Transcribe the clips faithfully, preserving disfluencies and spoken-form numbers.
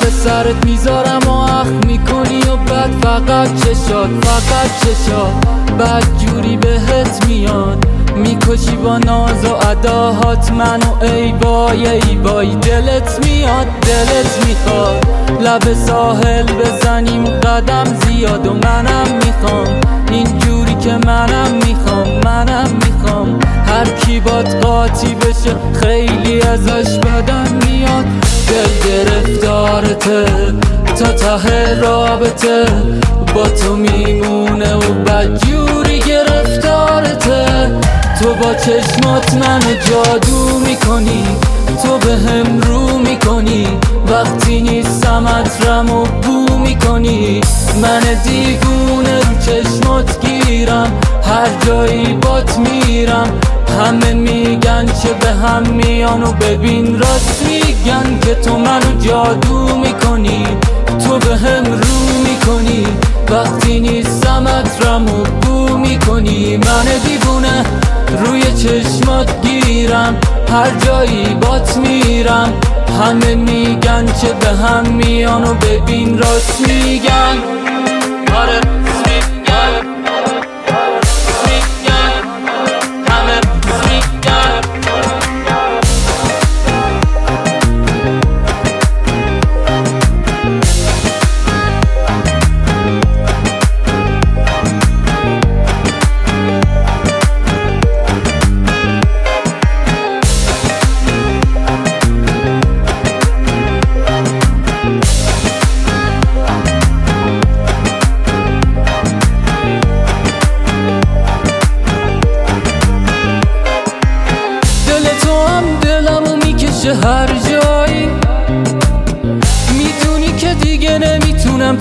لب سرت میذارم و اخ میکنی و بعد فقط چشات فقط چشات بعد جوری بهت میاد میکشی با ناز و اداهات منو ای وای ای وای دلت میاد دلت میخواد لب ساحل بزنیم قدم زیاد و منم میخوام این جوری که منم میخوام منم میخوام هر کی باد قاطی بشه خیلی ازش بدم میاد دل گرفتارته تا ته رابطه با تو میمونه و بدجوری گرفتارته تو با چشمات منو جادو میکنی تو به هم رو میکنی وقتی نیستم عطرم و بو میکنی من دیوونه رو چشمات گیرم هر جایی بات میرم همه میگن چه به هم میان و ببین راست میگن که تو منو جادو میکنی تو به هم رو میکنی وقتی نیستم عطرم و بو میکنی من دیوونه روی چشمات گیرم هر جایی بات میرم همه میگن چه به هم میان و ببین راست میگن آره هر جایی میدونی که دیگه نمیتونم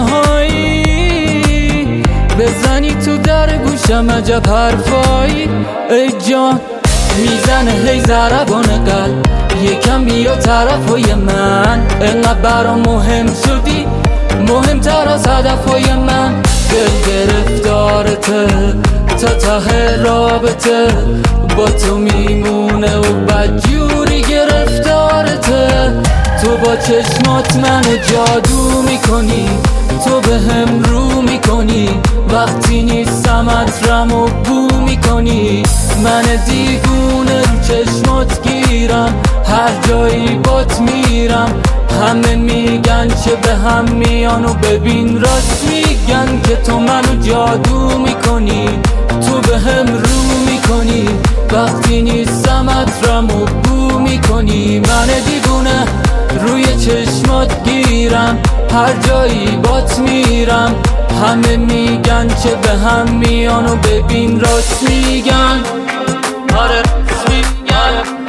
تنهایی بزنی تو در گوشم عجب حرفایی ای جان میزنه هی ضربان قلب یکم بیا طرفای من انقدر برام مهم شدی مهمتر از هدفای من دل گرفتارته تا ته رابطه با تو میمونه و بدجوری گرفتارته تو با چشمات منو جادو میکنی تو به هم رو میکنی وقتی نیستم عطرم و بو میکنی من دیوونه رو چشمات گیرم هر جایی بات میرم همه میگن چه به هم میان و ببین راست میگن که تو منو جادو میکنی تو به هم رو میکنی وقتی نیستم عطرم و بو میکنی من دیوونه روی چشمات گیرم هر جایی بات میرم همه میگن چه به هم میان و ببین راست میگن آره راست میگن